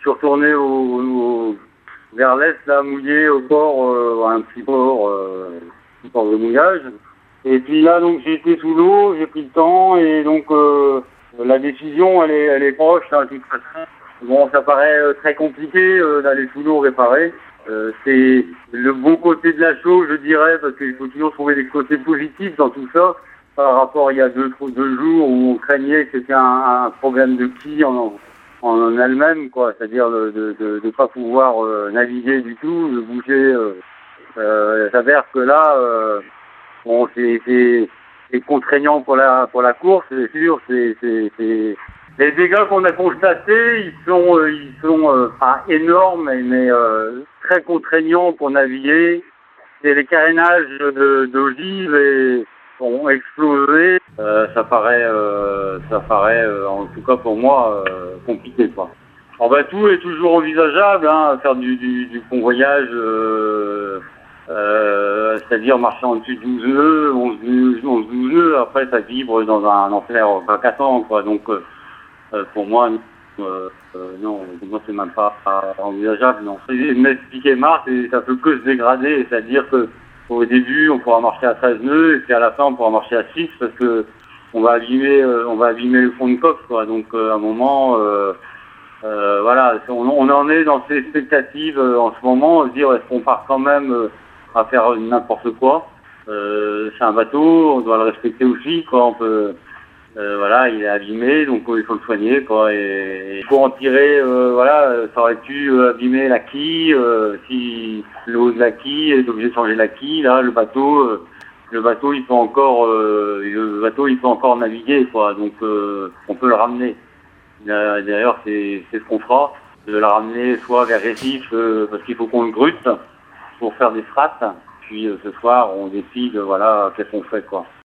suis retourné vers l'est, là, mouillé au port, un petit port de mouillage. Et puis là, donc, j'ai été sous l'eau, j'ai pris le temps, et donc, la décision, elle est proche, hein, de toute façon. Bon, ça paraît très compliqué d'aller sous l'eau réparer. C'est le bon côté de la chose, je dirais, parce qu'il faut toujours trouver des côtés positifs dans tout ça. Par rapport il y a deux jours où on craignait que c'était un problème de quille en elle-même, quoi. C'est-à-dire de pas pouvoir naviguer du tout, de bouger. Ça s'avère que là, bon, c'est contraignant pour la course, c'est sûr. Les dégâts qu'on a constatés, ils sont pas énormes, mais très contraignants pour naviguer. C'est les carénages d'ogives et ont explosé. Ça paraît, en tout cas pour moi, compliqué, quoi. Alors, bah, tout est toujours envisageable, hein, faire du convoyage, c'est-à-dire marcher en dessus de 12 nœuds, 11, 12 nœuds. Après, ça vibre dans un enfer fracassant, quoi. Donc, pour moi, non, pour moi, c'est même pas envisageable, non. M'expliquer Marc, et ça peut que se dégrader, c'est-à-dire que au début, on pourra marcher à 13 nœuds, et puis à la fin, on pourra marcher à 6, parce que on va abîmer le fond de coque, quoi. Donc, à un moment, voilà, on en est dans ces expectatives en ce moment, se dire, est-ce qu'on part quand même à faire n'importe quoi? C'est un bateau, on doit le respecter aussi, quoi. On peut, voilà, il est abîmé, donc il faut le soigner, quoi. Et il faut en tirer, voilà, ça aurait pu abîmer la quille, si le haut de la quille est obligé de changer la quille. Là, le bateau, il peut encore naviguer, quoi. Donc, on peut le ramener. D'ailleurs, c'est ce qu'on fera, de la ramener soit vers Récif, parce qu'il faut qu'on le grute pour faire des strates. Puis ce soir, on décide, voilà, qu'est-ce qu'on fait, quoi.